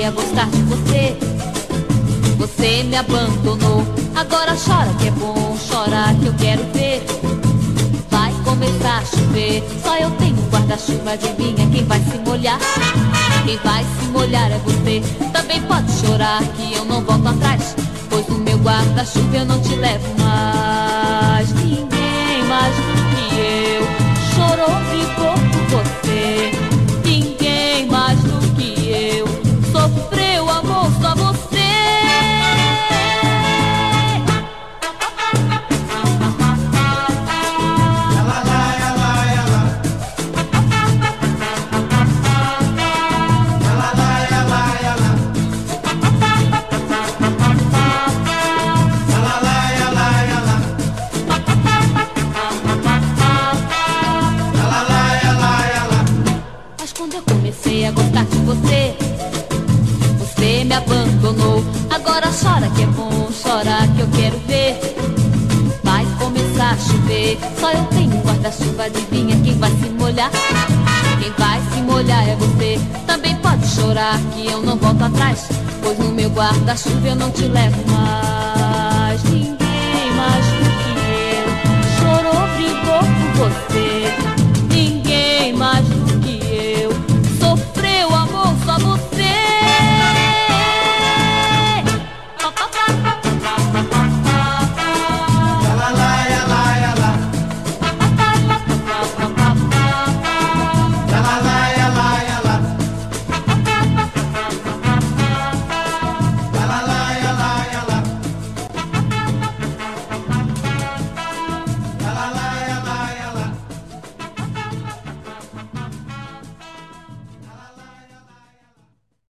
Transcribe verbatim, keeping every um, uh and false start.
comecei a gostar de você, você me abandonou. Agora chora que é bom, chora que eu quero ver. Vai começar a chover, só eu tenho um guarda-chuva, adivinha quem vai se molhar? Quem vai se molhar é você. Também pode chorar que eu não volto atrás, pois no meu guarda-chuva eu não te levo mais. Ninguém mais do que eu chorou, ficou por você. Ninguém mais do que eu sofreu amor, só você. Comecei a gostar de você, você me abandonou. Agora chora que é bom, chora que eu quero ver. Vai começar a chover, só eu tenho um guarda-chuva, adivinha quem vai se molhar? Quem vai se molhar é você. Também pode chorar que eu não volto atrás, pois no meu guarda-chuva eu não te levo mais.